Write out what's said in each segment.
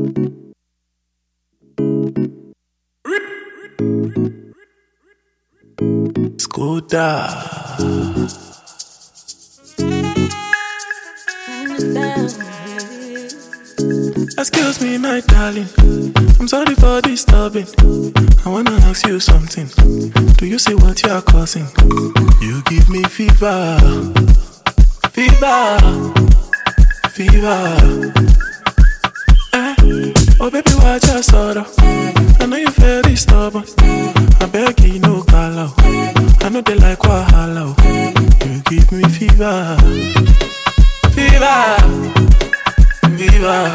Skoda. Excuse me, my darling. I'm sorry for disturbing. I wanna ask you something. Do you see what you are causing? You give me fever, fever, fever. Oh baby, watch your sorrow. I know you very stubborn. I beg you, no call out. I know they like wahala. You give me fever, fever, fever.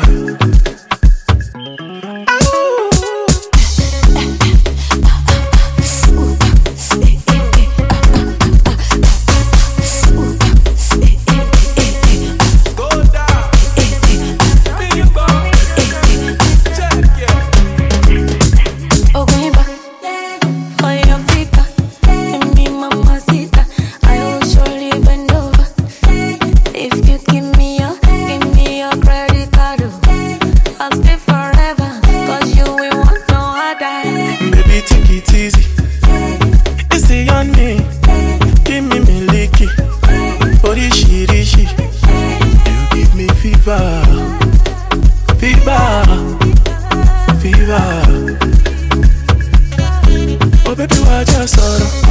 Oh baby, watch your sorrow.